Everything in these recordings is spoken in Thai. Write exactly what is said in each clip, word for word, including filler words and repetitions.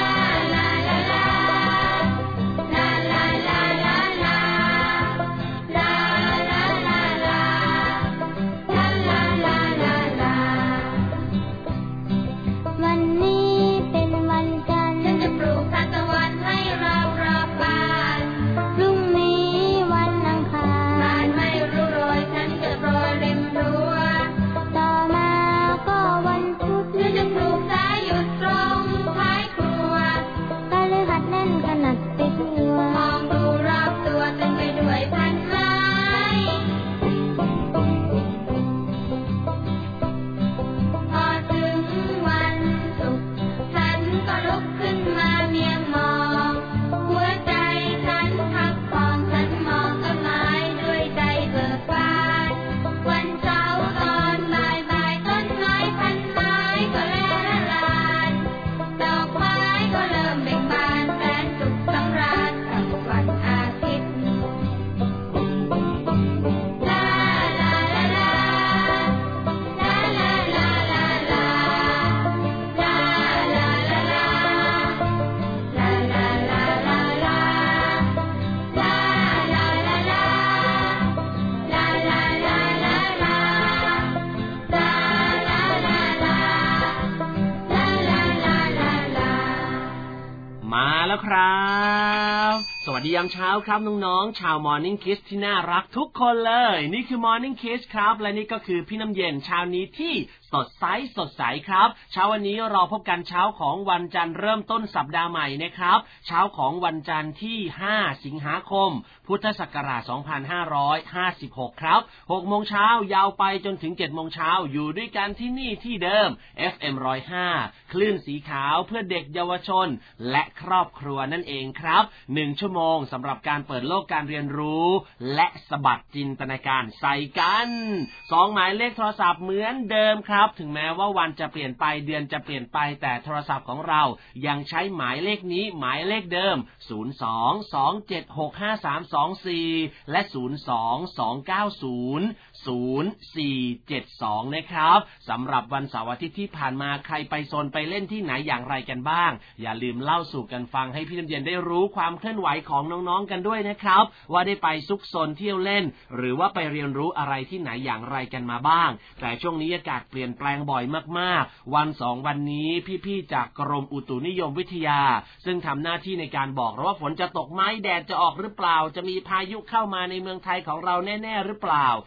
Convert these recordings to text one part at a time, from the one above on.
แล้วครับสวัสดียามเช้าครับน้องๆชาว Morning Kids ที่น่ารักทุกคนเลยนี่คือ Morning Kids ครับและนี่ก็คือพี่น้ำเย็นเช้านี้ที่สดใสสดใสครับเช้าวันนี้เราพบกันเช้าของวันจันทร์เริ่มต้นสัปดาห์ใหม่นะครับเช้าของวันจันทร์ที่ห้าสิงหาคมพุทธศักราชสองพันห้าร้อยห้าสิบหกครับ หกโมงเช้ายาวไปจนถึง เจ็ดโมงเช้าอยู่ด้วยกันที่นี่ที่เดิม เอฟ เอ็ม หนึ่งศูนย์ห้า คลื่นสีขาวเพื่อเด็กเยาวชนและครอบครัวนั่นเองครับหนึ่งชั่วโมงสำหรับการเปิดโลกการเรียนรู้และสะบัดจินตนาการใส่กันสองหมายเลขโทรศัพท์เหมือนเดิมครับถึงแม้ว่าวันจะเปลี่ยนไปเดือนจะเปลี่ยนไปแต่โทรศัพท์ของเรายังใช้หมายเลขนี้หมายเลขเดิมศูนย์ สอง สอง เจ็ด หก ห้า สาม สอง สี่และศูนย์ สอง สอง เก้า ศูนย์ ศูนย์ สี่ เจ็ด สองนะครับสำหรับวันเสาร์อาทิตย์ที่ผ่านมาใครไปโซนไปเล่นที่ไหนอย่างไรกันบ้างอย่าลืมเล่าสู่กันฟังให้พี่น้ำเย็นได้รู้ความเคลื่อนไหวของน้องๆกันด้วยนะครับว่าได้ไปซุกซนเที่ยวเล่นหรือว่าไปเรียนรู้อะไรที่ไหนอย่างไรกันมาบ้างแต่ช่วงนี้อากาศเปลี่ยนแปลงบ่อยมากๆวันสองวันนี้พี่ๆจากกรมอุตุนิยมวิทยาซึ่งทำหน้าที่ในการบอกเราว่าฝนจะตกไหมแดดจะออกหรือเปล่าจะมีพายุเข้ามาในเมืองไทยของเราแน่ๆหรือเปล่าเขาก็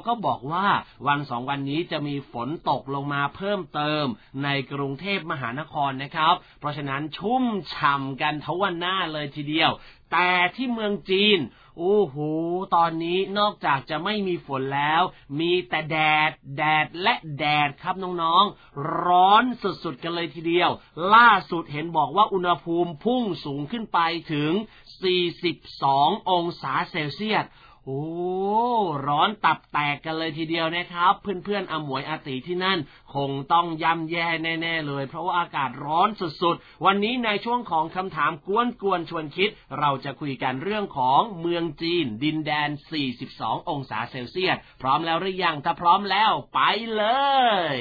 เขาบอกว่าวันสองวันนี้จะมีฝนตกลงมาเพิ่มเติมในกรุงเทพมหานครนะครับเพราะฉะนั้นชุ่มฉ่ำกันทั้งวันหน้าเลยทีเดียวแต่ที่เมืองจีนโอ้โหตอนนี้นอกจากจะไม่มีฝนแล้วมีแต่แดดแดดและแดดครับน้องๆร้อนสุดๆกันเลยทีเดียวล่าสุดเห็นบอกว่าอุณหภูมิพุ่งสูงขึ้นไปถึงสี่สิบสององศาเซลเซียสโอ้ร้อนตับแตกกันเลยทีเดียวนะครับเพื่อนๆอมวยอาติที่นั่นคงต้องย่ำแย่แน่ๆเลยเพราะว่าอากาศร้อนสุดๆวันนี้ในช่วงของคำถามกวนๆชวนคิดเราจะคุยกันเรื่องของเมืองจีนดินแดนสี่สิบสององศาเซลเซียสพร้อมแล้วหรือยังถ้าพร้อมแล้วไปเลย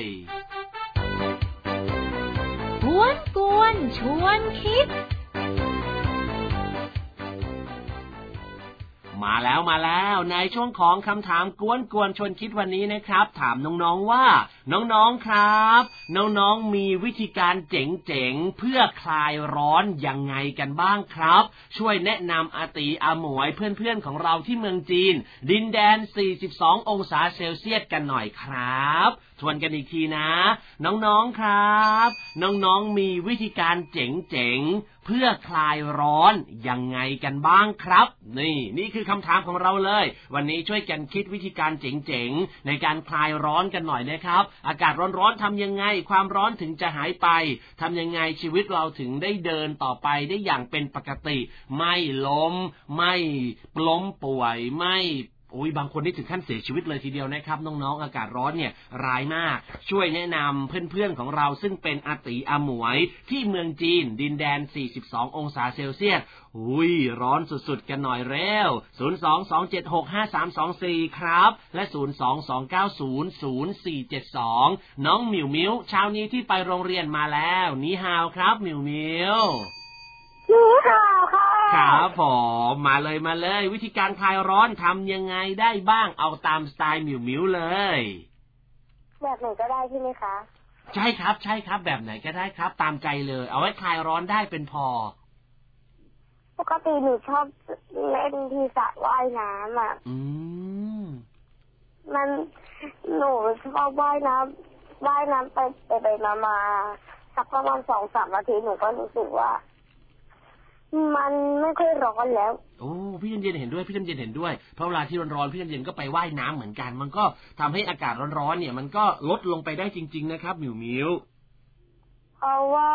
กวนๆชวนคิดมาแล้วมาแล้วในช่วงของคำถามกวนๆชวนคิดวันนี้นะครับถามน้องๆว่าน้องๆครับน้องๆมีวิธีการเจ๋งๆเพื่อคลายร้อนยังไงกันบ้างครับช่วยแนะนำอาติอาหมวยเพื่อนๆของเราที่เมืองจีนดินแดนสี่สิบสององศาเซลเซียสกันหน่อยครับทวนกันอีกทีนะน้องๆครับน้องๆมีวิธีการเจ๋งๆเพื่อคลายร้อนยังไงกันบ้างครับนี่นี่คือคำถามของเราเลยวันนี้ช่วยกันคิดวิธีการเจ๋งๆในการคลายร้อนกันหน่อยนะครับอากาศร้อนๆทำยังไงความร้อนถึงจะหายไปทำยังไงชีวิตเราถึงได้เดินต่อไปได้อย่างเป็นปกติไม่ล้มไม่ล้มป่วยไม่โอ้ยบางคนนี่ถึงขั้นเสียชีวิตเลยทีเดียวนะครับน้องๆอากาศร้อนเนี่ยร้ายมากช่วยแนะนำเพื่อนๆของเราซึ่งเป็นอาติอาหมวยที่เมืองจีนดินแดนสี่สิบสององศาเซลเซียสอุ้ยร้อนสุดๆกันหน่อยเร็วศูนย์ สอง สอง เจ็ด หก ห้า สาม สอง สี่ครับและศูนย์ สอง สอง เก้า ศูนย์ ศูนย์ สี่ เจ็ด สองน้องหมิวมิวเช้านี้ที่ไปโรงเรียนมาแล้วนี่ฮาวครับหมิวมิวนี่ค่ะค่ะครับผมมาเลยมาเลยวิธีการคลายร้อนทำยังไงได้บ้างเอาตามสไตล์หมิวมิวเลยแบบไหนก็ได้ใช่ไหมคะใช่ครับใช่ครับแบบไหนก็ได้ครับตามใจเลยเอาไว้คลายร้อนได้เป็นพอปกติหนูชอบเล่นที่สระว่ายน้ำอ่ะอืมมันหนูชอบว่ายน้ำว่ายน้ำไปไปไปมามาสักประมาณสองสามนาทีหนูก็รู้สึกว่ามันไม่ค่อยร้อนแล้วโอ้พี่เย็นๆเห็นด้วยพี่เย็นๆเห็นด้วยเพราะเวลาที่ร้อนๆพี่เย็นๆก็ไปว่ายน้ำเหมือนกันมันก็ทำให้อากาศร้อนๆเนี่ยมันก็ลดลงไปได้จริงๆนะครับหมิวมิวเพราะว่า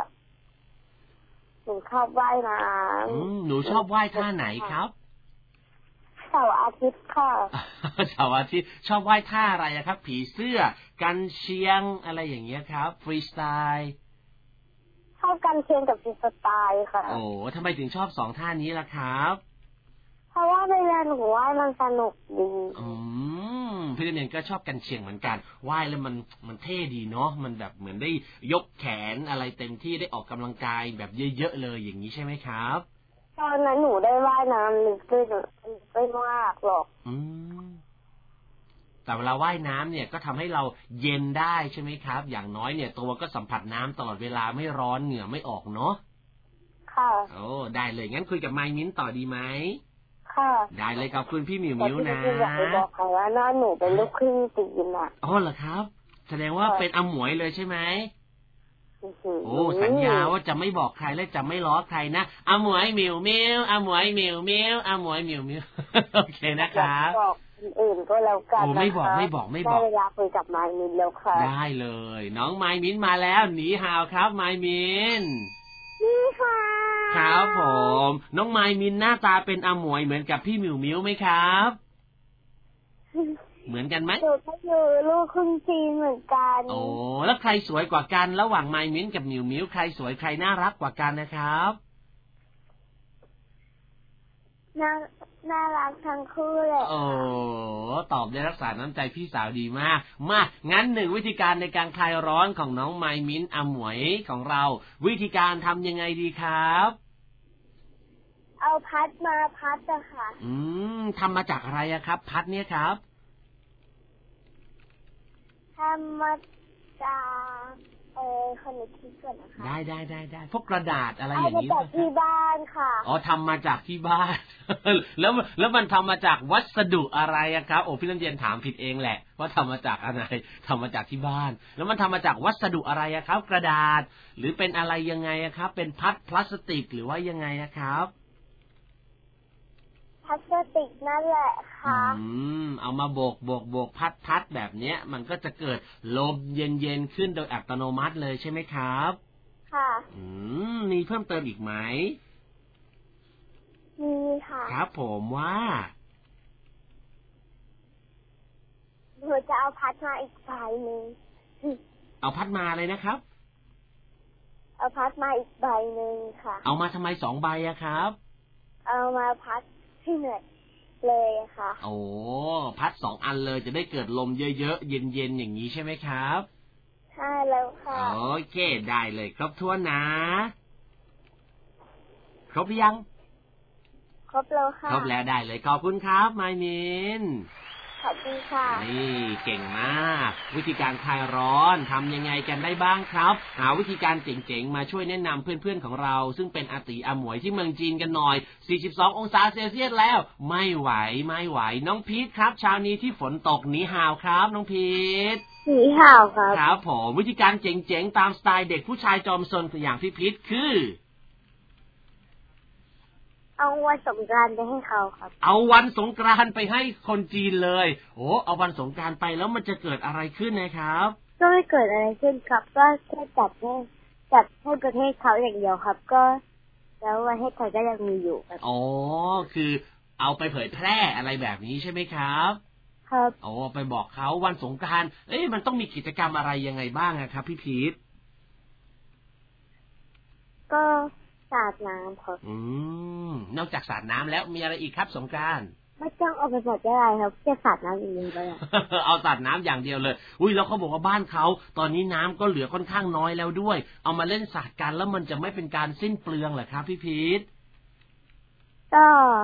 หนูชอบว่ายน้ำอืมหนูชอบว่ายท่าไหนครับเสาร์อาทิตย์ค่ะเสาร์อาทิตย์ชอบว่ายท่าอะไรครับผีเสื้อกันเชียงอะไรอย่างเงี้ยครับฟรีสไตล์ชอบกันเชียงกับฟรีสไตล์ค่ะโอ้ทำไมถึงชอบสองท่านี้ล่ะครับเพราะว่าเวลาหนูว่ายมันสนุกดีอืมพี่เรียนก็ชอบกันเชียงเหมือนกันว่ายแล้วมันมันเท่ดีเนาะมันแบบเหมือนได้ยกแขนอะไรเต็มที่ได้ออกกำลังกายแบบเยอะๆเลยอย่างนี้ใช่ไหมครับตอนนั้นหนูได้ว่ายน้ำลึกขึ้นไม่มากหรอกอืมแต่เวลาว่ายน้ำเนี่ยก็ทำให้เราเย็นได้ใช่ไหมครับอย่างน้อยเนี่ยตัวก็สัมผัสน้ำตลอดเวลาไม่ร้อนเหงื่อไม่ออกเนาะค่ะโอ้ได้เลยงั้นคุยกับไมมิ้นต่อดีไหมค่ะได้เลยขอบคุณพี่หมิวมิวนะอยากบอกใครว่าน้าหนูเป็นลูกครึ่งจีนอ่ะอ๋อเหรอครับแสดงว่าเป็นอาหมวยเลยใช่ไหมโอ้สัญญาว่าจะไม่บอกใครและจะไม่ล้อใครนะอาหมวยหมิวมิวอาหมวยหมิวมิวอาหมวยหมิวมิวโอเคนะครับอื่นก็แล้วกันนะคะไม่บอกไม่บอกไม่บอกได้เวลาคุยกับไมมินแล้วค่ะได้เลยน้องไมมินมาแล้วหนีห่าวครับไมมินนี่ค่ะครับผมน้องไมมินหน้าตาเป็นอาหมวยเหมือนกับพี่หมิวมิวไหมครับเหมือนกันไหมหนูก็อยู่ลูกครึ่งจีนเหมือนกันโอ้แล้วใครสวยกว่ากันระหว่างไมมินกับหมิวมิวใครสวยใครน่ารักกว่ากันนะครับน่าน่ารักทั้งคู่เลยโอ้ตอบได้รักษาน้ำใจพี่สาวดีมากมางั้นหนึ่งวิธีการในการคลายร้อนของน้องไมมินอาหมวยของเราวิธีการทำยังไงดีครับเอาพัดมาพัดอะค่ะอืมทำมาจากอะไรอะครับพัดเนี่ยครับทำมาจากเออขนมคิดก่อนนะคะได้ได้ได้ได้พวกกระดาษอะไรอย่างนี้มาจากที่บ้านค่ะอ๋อทำมาจากที่บ้าน แล้วแล้วมันทำมาจากวัสดุอะไรอะครับโอ้พี่น้ำเย็นถามผิดเองแหละว่าทำมาจากอะไรทำมาจากที่บ้านแล้วมันทำมาจากวัสดุอะไรอะครับกระดาษหรือเป็นอะไรยังไงอะครับเป็นพัดพลาสติกหรือว่ายังไงนะครับพลาสติกนั่นแหละค่ะอืมเอามาโบกโบกโบกพัดพัดแบบเนี้ยมันก็จะเกิดลมเย็นเย็นขึ้นโดยอัตโนมัติเลยใช่ไหมครับค่ะอืมมีเพิ่มเติมอีกไหมมีค่ะครับผมว่าหนูจะเอาพัดมาอีกใบหนึ่งเอาพัดมาเลยนะครับเอาพัดมาอีกใบหนึ่งค่ะเอามาทำไมสองใบอะครับเอามาพัดให้เหนื่อยเลยค่ะโอ้พัดสองอันเลยจะได้เกิดลมเยอะๆเย็นๆอย่างนี้ใช่ไหมครับใช่แล้วค่ะโอเคได้เลยครบถ้วนนะครบหรือยังครบแล้วค่ะครบแล้วได้เลยขอบคุณครับไมมินขอบคุณค่ะนี่เก่งมากวิธีการคลายร้อนทำยังไงกันได้บ้างครับหาวิธีการเจ๋งๆมาช่วยแนะนำเพื่อนๆของเราซึ่งเป็นอาติอาหมวยที่เมืองจีนกันหน่อยสี่สิบสององศาเซลเซียสแล้วไม่ไหวไม่ไหวน้องพีทครับเช้านี้ที่ฝนตกหนีห่าวครับน้องพีทหนีห่าวครับครับผมวิธีการเจ๋งๆตามสไตล์เด็กผู้ชายจอมซนอย่างพี่พีทคือเอาวันสงกรานต์ไปให้เขาครับเอาวันสงกรานต์ไปให้คนจีนเลยโอ้เอาวันสงกรานต์ไปแล้วมันจะเกิดอะไรขึ้นนะครับก็ไม่เกิดอะไรขึ้นครับก็แค่จัดให้จัดให้ประเทศเขาอย่างเดียวครับก็แล้วประเทศไทยก็ยังมีอยู่ครับอ๋อคือเอาไปเผยแพร่อะไรแบบนี้ใช่ไหมครับครับอ๋อไปบอกเขาวันสงกรานต์เอ๊ะมันต้องมีกิจกรรมอะไรยังไงบ้างครับพี่พีทก็สาดน้ำครับอืมนอกจากสาดน้ำแล้วมีอะไรอีกครับสงกรานต์ไม่ต้องเอาไปสาดได้ครับแค่สาดน้ำอย่างเดียวเลยเอาสาดน้ำอย่างเดียวเลยอุ้ยแล้วเขาบอกว่าบ้านเขาตอนนี้น้ำก็เหลือค่อนข้างน้อยแล้วด้วยเอามาเล่นสาดกันแล้วมันจะไม่เป็นการสิ้นเปลืองเหรอครับพี่พีทก็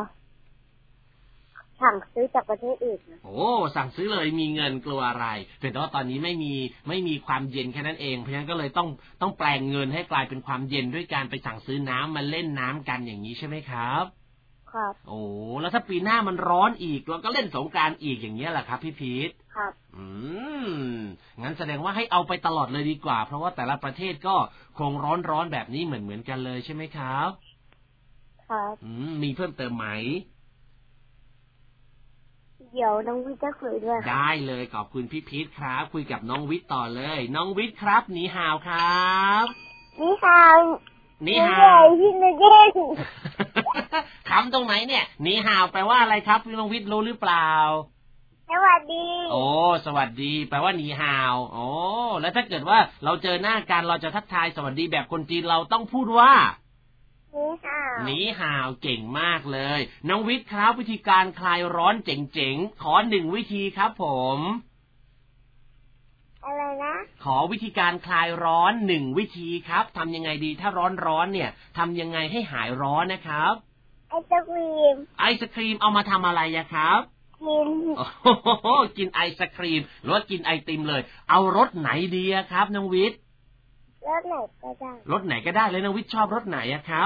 สั่งซื้อจากประเทศอื่นนะโอ้สั่งซื้อเลยมีเงินกลัวอะไรแต่ว่าตอนนี้ไม่มีไม่มีความเย็นแค่นั้นเองเพราะฉะนั้นก็เลยต้องต้องแปลงเงินให้กลายเป็นความเย็นด้วยการไปสั่งซื้อน้ำมาเล่นน้ำกันอย่างนี้ใช่ไหมครับครับโอ้แล้วถ้าปีหน้ามันร้อนอีกเราก็เล่นสงกรานต์อีกอย่างเงี้ยแหละครับพี่พีทครับอืมงั้นแสดงว่าให้เอาไปตลอดเลยดีกว่าเพราะว่าแต่ละประเทศก็คงร้อนร้อนแบบนี้เหมือนเหมือนกันเลยใช่ไหมครับครับอืมมีเพิ่มเติมไหมเดี๋ยวน้องวิทย์จะคุยด้วยได้เลยขอบคุณพี่พีทครับคุยกับน้องวิทย์ต่อเลยน้องวิทย์ครับหนีห่าวครับหนีห่าวหนีห่าวพี่นเย็นคำตรงไหนเนี่ยหนีห่าวแปลว่าอะไรครับพี่น้องวิทย์รู้หรือเปล่าสวัสดีโอ้สวัสดีแปลว่าหนีห่าวโอ้แล้วถ้าเกิดว่าเราเจอหน้ากันเราจะทักทายสวัสดีแบบคนจีนเราต้องพูดว่าหนีห่าวหนีห่าวเก่งมากเลยน้องวิทย์ครับวิธีการคลายร้อนเจ๋งๆขอหนึ่งวิธีครับผมอะไรนะขอวิธีการคลายร้อนหนึ่งวิธีครับทำยังไงดีถ้าร้อนร้อนเนี่ยทำยังไงให้หายร้อนนะครับไอศกรีมไอศกรีมเอามาทำอะไรอะครับกินโอ้โหกินไอศกรีมหรือว่ากินไอติมเลยเอารสไหนดีครับน้องวิทย์รสไหนก็ได้รสไหนก็ได้เลยน้องวิทย์ชอบรสไหนอะครับ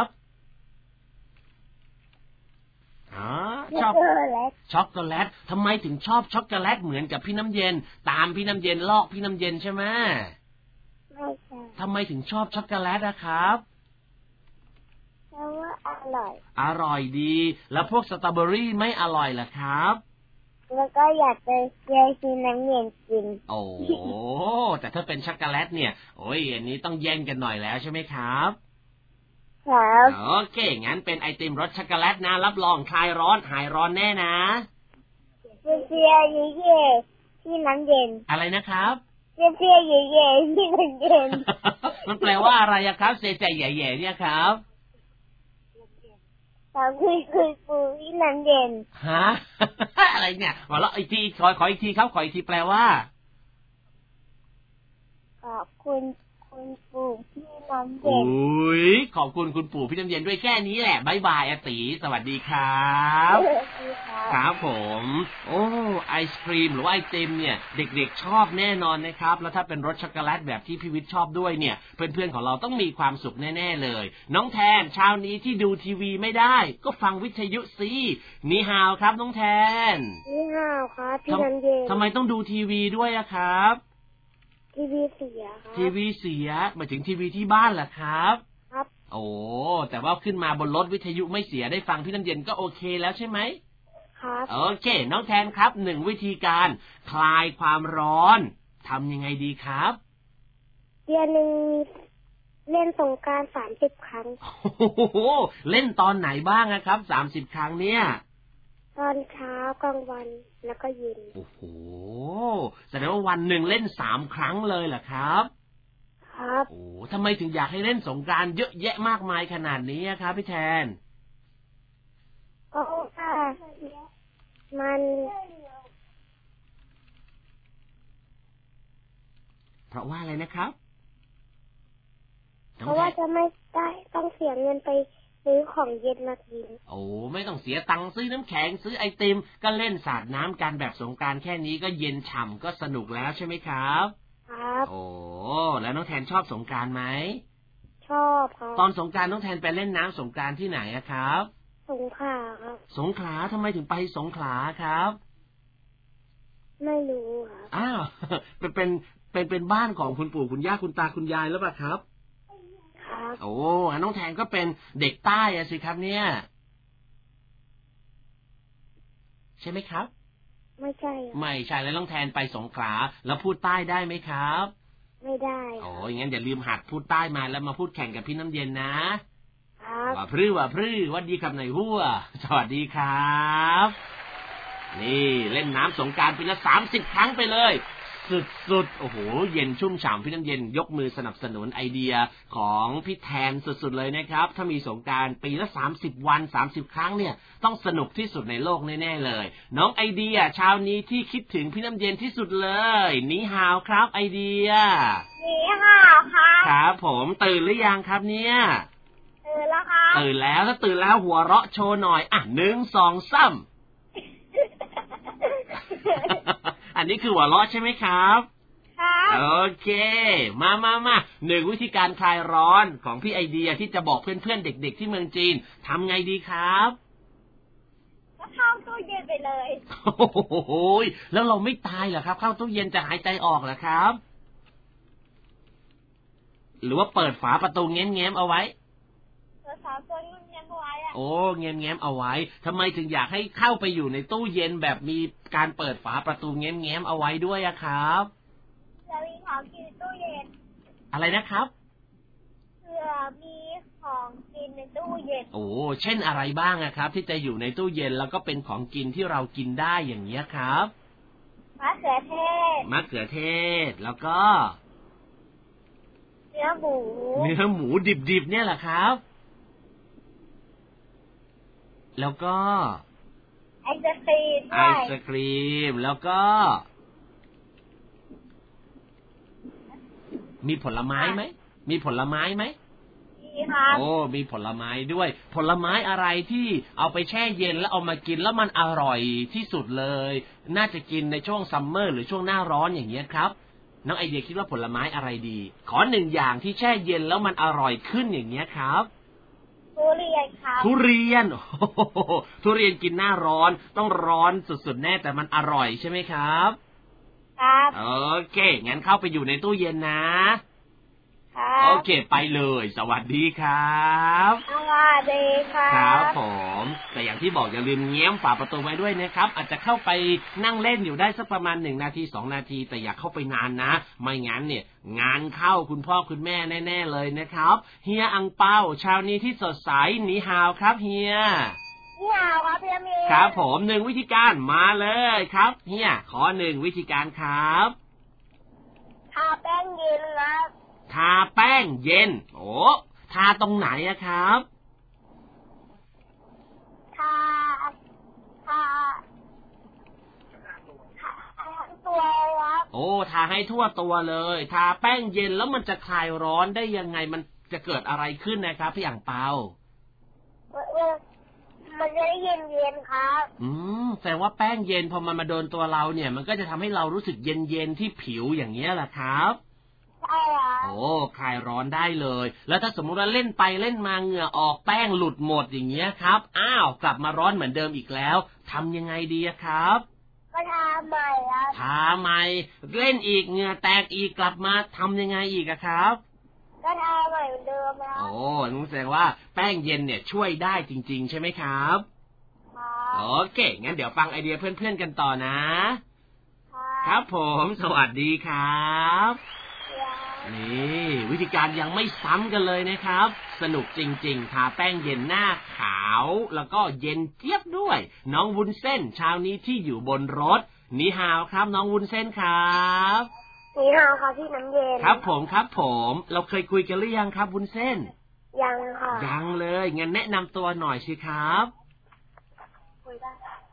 อ๋อชอบช็อกโกแลตทำไมถึงชอบช็อกโกแลตเหมือนกับพี่น้ำเย็นตามพี่น้ำเย็นลอกพี่น้ำเย็นใช่ไหมไม่ใช่ทำไมถึงชอบช็อกโกแลตนะครับเพราะว่าอร่อยอร่อยดีแล้วพวกสตรอเบอรี่ไม่อร่อยเหรอครับแล้วก็อยากจะเยกินน้ำเย็นกินโอ้แต่ถ้าเป็นช็อกโกแลตเนี่ยโอ้ยอันนี้ต้องแย่งกันหน่อยแล้วใช่ไหมครับครับโอเคงั้นเป็นไอติมรสช็อกโกแลตนะรับรองคลายร้อนหายร้อนแน่นะเจียเจียเย่เย่ที่น้ำเย็นอะไรนะครับเจียเจียเย่เย่ที่น้ำเย็นมันแปลว่าอะไรครับเจียเจียเย่เย่เนี่ยครับเราคุยคุยปูที่น้ำเย็นฮะอะไรเนี่ยมาแล้วอีกทีขอขออีกทีครับขออีกทีแปลว่าขอบคุณคุณปู่พี่น้ำเย็นอุ้ยขอบคุณคุณปู่พี่น้ำเย็นด้วยแค่นี้แหละบ๊ายบายอาตีสวัสดีครับสวัสดีครับครับผมโอ้ไอศครีมหรือว่าไอติมเนี่ยเด็กๆชอบแน่นอนนะครับแล้วถ้าเป็นรสช็อกโกแลตแบบที่พี่วิทย์ชอบด้วยเนี่ยเพื่อนๆของเราต้องมีความสุขแน่ๆเลยน้องแทนเช้านี้ที่ดูทีวีไม่ได้ก็ฟังวิทยุสินี่ฮาวครับน้องแทนนี่ฮาวครับพี่น้ำเย็นทำไมต้องดูทีวีด้วยอะครับทีวีเสียครับทีวีเสียหมายถึงทีวีที่บ้านเหรอครับครับโอ้แต่ว่าขึ้นมาบนรถวิทยุไม่เสียได้ฟังพี่น้ำเย็นก็โอเคแล้วใช่ไหมครับโอเคน้องแทนครับหนึ่งวิธีการคลายความร้อนทำยังไงดีครับเดือนหนึ่งเล่นสงกรานต์สามสิบครั้งโอ้โหเล่นตอนไหนบ้างนะครับสามสิบครั้งเนี่ยตอนเช้ากลางวันแล้วก็เย็นโอ้โหแสดงว่าวันหนึ่งเล่นสามครั้งเลยเหรอครับครับโอ้ทำไมถึงอยากให้เล่นสงกรานต์เยอะแยะมากมายขนาดนี้ครับพี่แทนก็ค่ะมันเพราะว่าอะไรนะครับเพราะว่าจะไม่ได้ต้องเสียเงินไปซื้อของเย็นมากินโอ้ไม่ต้องเสียตังค์ซื้อน้ำแข็งซื้อไอติมก็เล่นสาดน้ำกันแบบสงกรานต์แค่นี้ก็เย็นฉ่ำก็สนุกแล้วใช่ไหมครับครับโอ้แล้วน้องแทนชอบสงกรานต์ไหมชอบครับตอนสงกรานต์น้องแทนไปเล่นน้ำสงกรานต์ที่ไหนอะครับสงขลาครับสงขลาทำไมถึงไปสงขลาครับไม่รู้ครับอ้าวเป็นเป็นเป็นเป็นบ้านของคุณปู่คุณย่าคุณตาคุณยายแล้วป่ะครับครับโอ้น้องแทนก็เป็นเด็กใต้อะสิครับเนี่ยใช่ไหมครับไม่ใช่ไม่ใช่แล้วน้องแทนไปสงขลาแล้วพูดใต้ได้ไหมครับไม่ได้โอ้ยงั้นอย่าลืมหัดพูดใต้มาแล้วมาพูดแข่งกับพี่น้ำเย็นนะว่าพรื้อว่าพรื้อวัดดีครับนายหัวสวัสดีครับนี่เล่นน้ำสงกรานต์ปีละสามสิบครั้งไปเลยสุดๆโอ้โหเย็นชุ่มฉ่ำพี่น้ำเย็นยกมือสนับสนุนไอเดียของพี่แทนสุดๆเลยนะครับถ้ามีสงกรานต์ปีละสามสิบวันสามสิบครั้งเนี่ยต้องสนุกที่สุดในโลกแน่ๆเลยน้องไอเดียเช้านี้ที่คิดถึงพี่น้ำเย็นที่สุดเลยนี่ฮาวครับไอเดียนี่ฮาวครับครับผมตื่นหรือยังครับเนี่ยตื่นแล้วครับตื่นแล้วถ้าตื่นแล้วหัวเราะโชว์หน่อยอ่ะหนึ่งสองสามอันนี้คือหัวเราะใช่ไหมครับครับโอเคมามามาหนึ่งวิธีการคลายร้อนของพี่ไอเดียที่จะบอกเพื่อนๆเด็กๆที่เมืองจีนทำไงดีครับก็เข้าตู้เย็นไปเลยโอ้โหแล้วเราไม่ตายเหรอครับเข้าตู้เย็นจะหายใจออกเหรอครับหรือว่าเปิดฝาประตูแง้มๆเอาไว้โอ้เงี้ยมเงี้ยมเอาไว้ทำไมถึงอยากให้เข้าไปอยู่ในตู้เย็นแบบมีการเปิดฝาประตูเงี้ยมเงี้ยมเอาไว้ด้วยอะครับเรามีของกินในตู้เย็นอะไรนะครับเผื่อมีของกินในตู้เย็นโอ้เช่นอะไรบ้างอะครับที่จะอยู่ในตู้เย็นแล้วก็เป็นของกินที่เรากินได้อย่างเงี้ยครับมะเขือเทศมะเขือเทศแล้วก็เนื้อหมูเนื้อหมูดิบๆเนี่ยแหละครับแล้วก็ไอศครีมไอศครีมแล้วก็มีผลไม้ไหมมีผลไม้ไหมมีครับโอ้มีผลไม้ด้วยผลไม้อะไรที่เอาไปแช่เย็นแล้วเอามากินแล้วมันอร่อยที่สุดเลยน่าจะกินในช่วงซัมเมอร์หรือช่วงหน้าร้อนอย่างเงี้ยครับน้องไอเดียคิดว่าผลไม้อะไรดีขอหนึ่งอย่างที่แช่เย็นแล้วมันอร่อยขึ้นอย่างเงี้ยครับทุเรียนครับทุเรียนทุเรียนกินหน้าร้อนต้องร้อนสุดๆแน่แต่มันอร่อยใช่ไหมครับครับโอเคงั้นเข้าไปอยู่ในตู้เย็นนะครับโอเคไปเลยสวัสดีครับสวัสดีครับครับผมแต่อย่างที่บอกอย่าลืมแง้มฝาประตูไว้ด้วยนะครับอาจจะเข้าไปนั่งเล่นอยู่ได้สักประมาณหนึ่งนาทีสองนาทีแต่อย่าเข้าไปนานนะไม่งั้นเนี่ยงานเข้าคุณพ่อคุณแม่แน่ๆเลยนะครับเฮียอังเปาเช้านี้ที่สดใสหนีฮาวครับเฮียหนีฮาวครับพี่มีครับผมหนึ่งวิธีการมาเลยครับเฮียขอหนึ่งวิธีการครับทาแป้งเย็นครับทาแป้งเย็นโอ้ทาตรงไหนอะครับทาทาทาทั้งตัวครับโอ้ทาให้ทั่วตัวเลยทาแป้งเย็นแล้วมันจะคลายร้อนได้ยังไงมันจะเกิดอะไรขึ้นนะครับพี่อ่างเปาทามันจะได้เย็นเย็นครับอืมแสดงว่าแป้งเย็นพอมันมาโดนตัวเราเนี่ยมันก็จะทำให้เรารู้สึกเย็นเย็นที่ผิวอย่างเงี้ยแหละครับใช่ครับโอ้คลายร้อนได้เลยแล้วถ้าสมมุติว่าเล่นไปเล่นมาเหงื่อออกแป้งหลุดหมดอย่างเงี้ยครับอ้าวกลับมาร้อนเหมือนเดิมอีกแล้วทำยังไงดีครับก็ทาใหม่ครับทาใหม่เล่นอีกเหงื่อแตกอีกกลับมาทำยังไงอีกครับก็ทาใหม่เหมือนเดิมครับโอ้นั่นแสดงว่าแป้งเย็นเนี่ยช่วยได้จริงๆใช่ไหมครับโอเคงั้นเดี๋ยวฟังไอเดียเพื่อนๆกันต่อนะครับผมสวัสดีครับนี่วิธีการยังไม่ซ้ำกันเลยนะครับสนุกจริงๆทาแป้งเย็นหน้าขาวแล้วก็เย็นเจี๊ยบด้วยน้องวุ้นเส้นเช้านี้ที่อยู่บนรถนี่ฮาวครับน้องวุ้นเส้นครับนี่ฮาวครับพี่น้ำเย็นครับผมครับผมเราเคยคุยกันหรือยังครับวุ้นเส้นยังค่ะยังเลยงั้นแนะนำตัวหน่อยสิครับคุยได้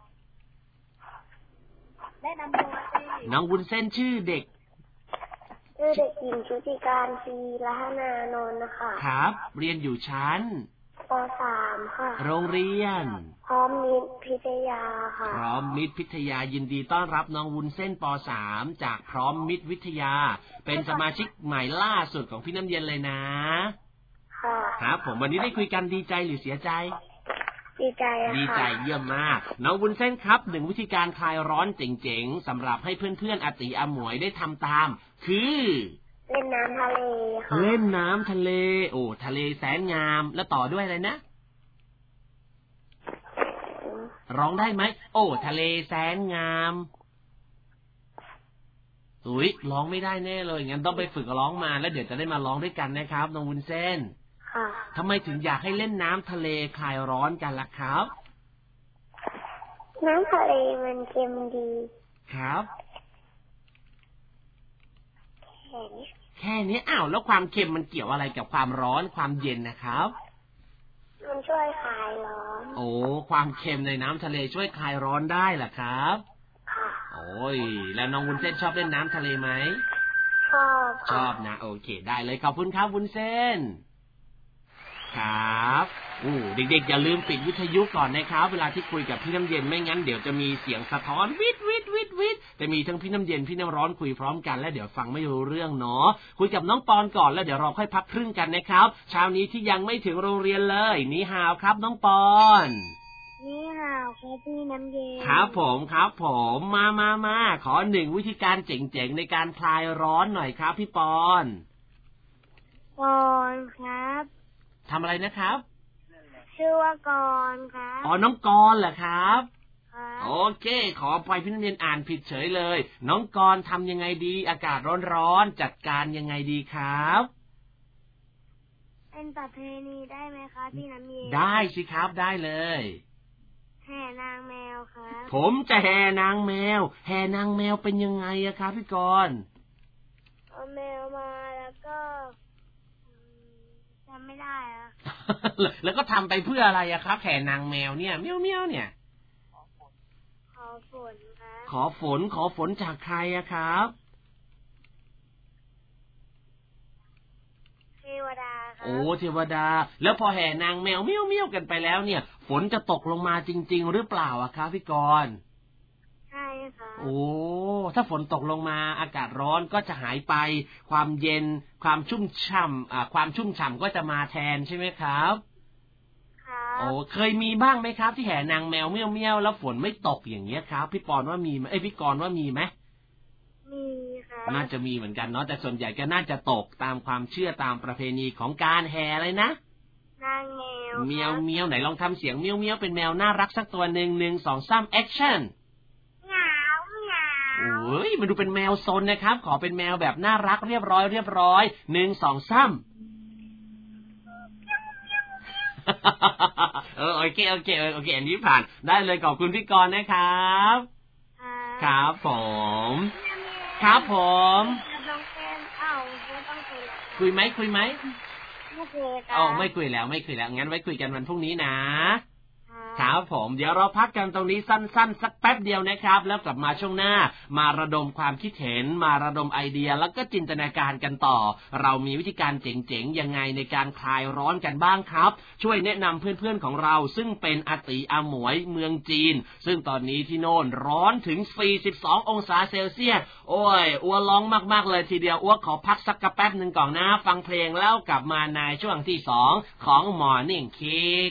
แนะนำตัวสิน้องวุ้นเส้นชื่อเด็กชื่อเด็กหญิงชุติการศรีรัตนานนท์นะคะครับเรียนอยู่ชั้นป.สาม ค่ะโรงเรียนพร้อมมิตรพิทยาค่ะพร้อมมิตรพิทยายินดีต้อนรับน้องวุ้นเส้นป.สาม จากพร้อมมิตรวิทยาเป็นสมาชิกใหม่ล่าสุดของพี่น้ำเย็นเลยนะค่ะครับผมวันนี้ได้คุยกันดีใจหรือเสียใจดีใจค่ะดีใจเยี่ยมมากน้องวุ้นเส้นครับหนึ่งวิธีการคลายร้อนเจ๋งๆสำหรับให้เพื่อนๆอาติอาหมวยได้ทำตามคือเล่นน้ำทะเลค่ะเล่นน้ำทะเลโอ้ทะเลแสนงามแล้วต่อด้วยอะไรนะร้องได้ไหมโอ้ทะเลแสนงามอุ้ยร้องไม่ได้แน่เลยงั้นต้องไปฝึกร้องมาแล้วเดี๋ยวจะได้มาร้องด้วยกันนะครับน้องวุ้นเส้นทำไมถึงอยากให้เล่นน้ำทะเลคลายร้อนกันล่ะครับน้ำทะเลมันเค็มดีครับแค่นี้แค่นี้อ้าวแล้วความเค็มมันเกี่ยวอะไรกับความร้อนความเย็นนะครับมันช่วยคลายร้อนโอ้ความเค็มในน้ำทะเลช่วยคลายร้อนได้เหรอครับค่ะโอ้ยแล้วน้องวุ้นเส้นชอบเล่นน้ำทะเลไหมชอบชอบนะโอเคได้เลยขอบคุณครับวุ้นเส้นครับอู้เด็กๆอย่าลืมปิดวิทยุก่อนนะครับเวลาที่คุยกับพี่น้ำเย็นไม่งั้นเดี๋ยวจะมีเสียงสะท้อนวิดวิดวิดวิดแต่มีทั้งพี่น้ำเย็นพี่น้ำร้อนคุยพร้อมกันและเดี๋ยวฟังไม่รู้เรื่องเนาะคุยกับน้องปอนก่อนแล้วเดี๋ยวเราค่อยพักครึ่งกันนะครับเช้านี้ที่ยังไม่ถึงโรงเรียนเลยนี่ฮาวครับน้องปอนนี่ฮาวครับพี่น้ำเย็นครับผมครับผมมามามาขอหนึ่งวิธีการเจ๋งๆในการคลายร้อนหน่อยครับพี่ปอนปอนครับทำอะไรนะครับชื่อว่ากรครับอ๋อน้องกรเหรอครับโอเคขอไปพี่นักเรียนอ่านผิดเฉยเลยน้องกรทำยังไงดีอากาศร้อนๆจัดการยังไงดีครับเป็นประเพณีได้ไหมคะพี่น้ำเย็นได้สิครับได้เลยแห่นางแมวครับผมจะแห่นางแมวแห่นางแมวเป็นยังไงอะครับพี่กรเอาแมวมาแล้วก็ทำไม่ได้อะแล้วก็ทำไปเพื่ออะไรอะครับแห่นางแมวเนี่ยเมี้ยวเมี้ยวเนี่ยขอฝนครับขอฝนขอฝนจากใครอะครับเทวดาครับโอ้เทวดาแล้วพอแห่นางแมวเมี้ยวเมี้ยวกันไปแล้วเนี่ยฝนจะตกลงมาจริงๆหรือเปล่าอะครับพี่กรณ์ใช่ค่ะโอ้ถ้าฝนตกลงมาอากาศร้อนก็จะหายไปความเย็นความชุ่มฉ่ำอ่าความชุ่มฉ่ำก็จะมาแทนใช่ไหมครับครับโอ้เคยมีบ้างไหมครับที่แห่นางแมวเมี้ยวเมี้ยวแล้วฝนไม่ตกอย่างเงี้ยครับพี่ปอนว่ามีไหมเอ้ยพี่กรณ์ว่ามีไหมมีครับน่าจะมีเหมือนกันเนาะแต่ส่วนใหญ่ก็น่าจะตกตามความเชื่อตามประเพณีของการแห่อะไรนะนางแมวเมียวเมียวไหนลองทำเสียงเมียวเมียวเป็นแมวน่ารักสักตัวหนึ่งหนึ่งสองสามแอคชั่นโอ้ยมันดูเป็นแมวซนนะครับขอเป็นแมวแบบน่ารักเรียบร้อยเรียบร้อยหนึ่งสองสามเออโอเคโอเคโอเคอันนี้ผ่านได้เลยขอบคุณพี่กรณ์นะครับครับผมครับผมคุยไหมคุยไหมไม่คุยอ๋อไม่คุยแล้วไม่คุยแล้วงั้นไว้คุยกันวันพรุ่งนี้นะครับผมเดี๋ยวเราพักกันตรงนี้สั้นๆสักแป๊บเดียวนะครับแล้วกลับมาช่วงหน้ามาระดมความคิดเห็นมาระดมไอเดียแล้วก็จินตนาการกันต่อเรามีวิธีการเจ๋งๆยังไงในการคลายร้อนกันบ้างครับช่วยแนะนำเพื่อนๆของเราซึ่งเป็นอาติอาหมวยเมืองจีนซึ่งตอนนี้ที่โน่นร้อนถึงสี่สิบสององศาเซลเซียสโอ้ยอ้วร้องมากๆเลยทีเดียวอ้วขอพักสักกระแป๊บนึงก่อนนะฟังเพลงแล้วกลับมาในช่วงที่สองของ Morning Kick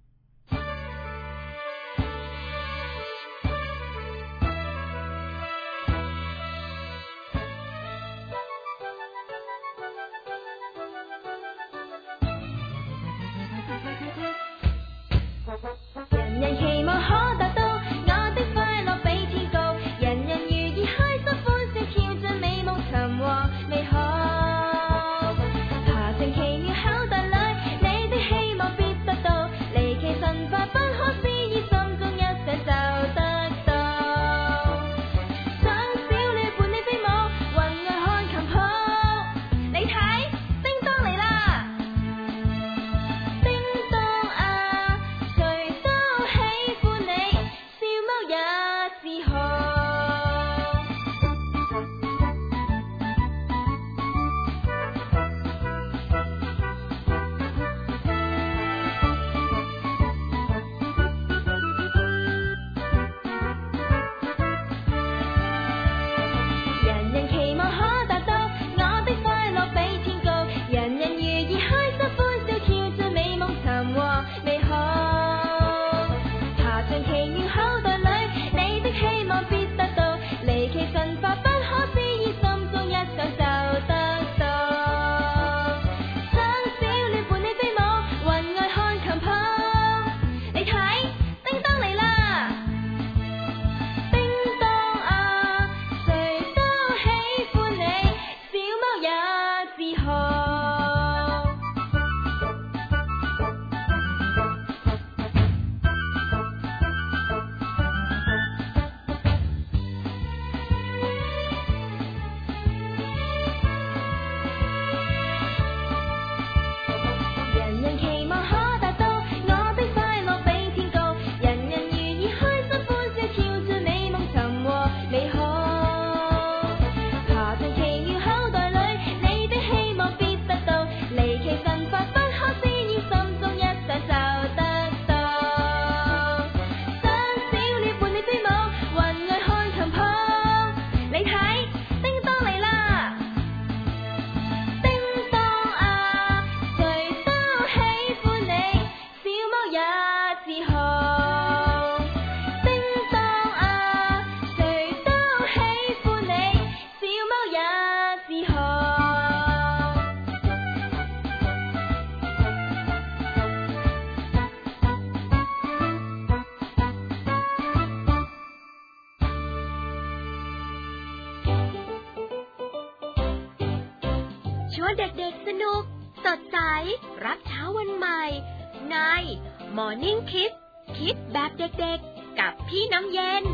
ชวนเด็กๆสนุกสดใสรับเช้าวันใหม่ใน Morning Kids คิดแบบเด็กๆกับพี่น้ำเย็น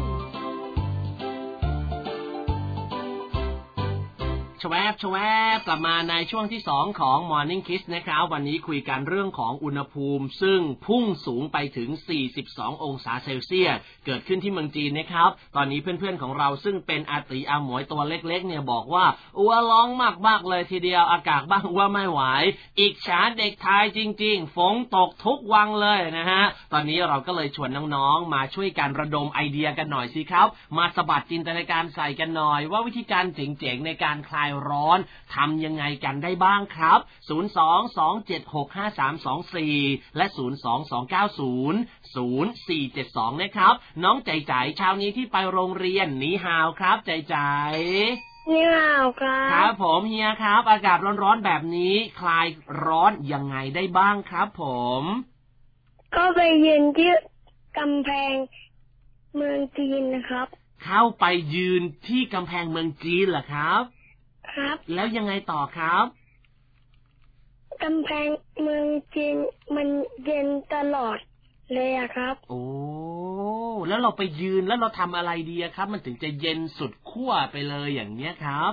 ชวบชวบกลับมาในช่วงที่สองของ Morning Kids นะครับวันนี้คุยกันเรื่องของอุณหภูมิซึ่งพุ่งสูงไปถึงสี่สิบสององศาเซลเซียสเกิดขึ้นที่เมืองจีนนะครับตอนนี้เพื่อนๆของเราซึ่งเป็นอาติอาหมวยตัวเล็กๆเนี่ยบอกว่าอัวร้องมากๆเลยทีเดียวอากาศบ้างว่าไม่ไหวอิจฉาเด็กไทยจริงๆฝนตกทุกวันเลยนะฮะตอนนี้เราก็เลยชวนน้องๆมาช่วยกันระดมไอเดียกันหน่อยสิครับมาสะบัดจินตนาการใส่กันหน่อยว่าวิธีการเจ๋งๆในการคลายร้อนทำยังไงกันได้บ้างครับศูนย์ สอง สอง เจ็ด หก ห้า สาม สอง สี่และศูนย์ สอง สอง เก้า ศูนย์ ศูนย์ สี่ เจ็ด สองนะครับน้องใจใจเช้านี้ที่ไปโรงเรียนนีฮาวครับใจใจนีฮาวครับครับผมเฮียครับอากาศร้อนๆแบบนี้คลายร้อนยังไงได้บ้างครับผมก็ไปยืนที่กำแพงเมืองจีนนะครับเข้าไปยืนที่กำแพงเมืองจีนเหรอครับครับแล้วยังไงต่อครับกำแพงเมืองจีนมันเย็นตลอดเลยอะครับโอ้แล้วเราไปยืนแล้วเราทำอะไรดีครับมันถึงจะเย็นสุดขั้วไปเลยอย่างเนี้ยครับ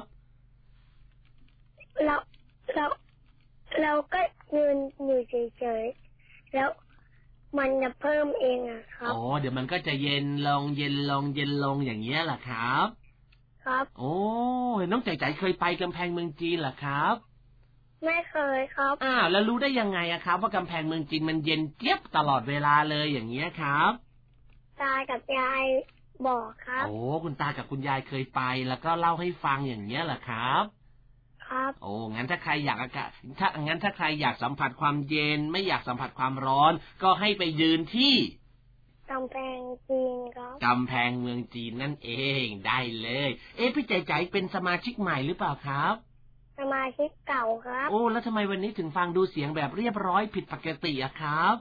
เราเราเราก็ยืนอยู่เฉยๆแล้วมันจะเพิ่มเองอะครับอ๋อเดี๋ยวมันก็จะเย็นลงเย็นลงเย็นลงอย่างเงี้ยแหละครับครับโอ้น้องใจใจเคยไปกำแพงเมืองจีนเหรอครับไม่เคยครับอ้าวแล้วรู้ได้ยังไงอะครับว่ากำแพงเมืองจีนมันเย็นเจี๊ยบตลอดเวลาเลยอย่างเงี้ยครับตากับยายบอกครับโอ้คุณตากับคุณยายเคยไปแล้วก็เล่าให้ฟังอย่างเงี้ยเหรอครับครับโอ้งั้นถ้าใครอยากอากาศถ้างั้นถ้าใครอยากสัมผัสความเย็นไม่อยากสัมผัสความร้อนก็ให้ไปยืนที่กำแพงจีนครับกำแพงเมืองจีนนั่นเองได้เลยเอ๊ะพี่ใจใจเป็นสมาชิกใหม่หรือเปล่าครับสมาชิกเก่าครับโอ้แล้วทำไมวันนี้ถึงฟังดูเสียงแบบเรียบร้อยผิดปกติอะครับ